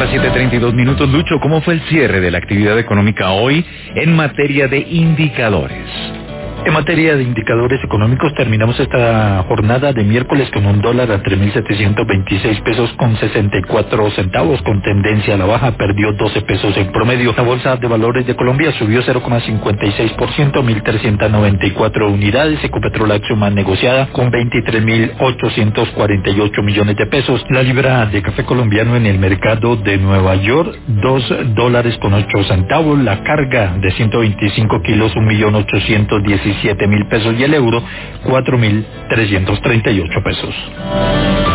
las 7:32. Lucho, ¿cómo fue el cierre de la actividad económica hoy en materia de indicadores? En materia de indicadores económicos, terminamos esta jornada de miércoles con un dólar a 3.726 pesos con 64 centavos, con tendencia a la baja, perdió 12 pesos en promedio. La Bolsa de Valores de Colombia subió 0,56%, 1.394 unidades. Ecopetrol, la acción más negociada, con 23.848 millones de pesos. La libra de café colombiano en el mercado de Nueva York, 2 dólares con 8 centavos. La carga de 125 kilos, 1.817.000 pesos, y el euro, 4.338 pesos.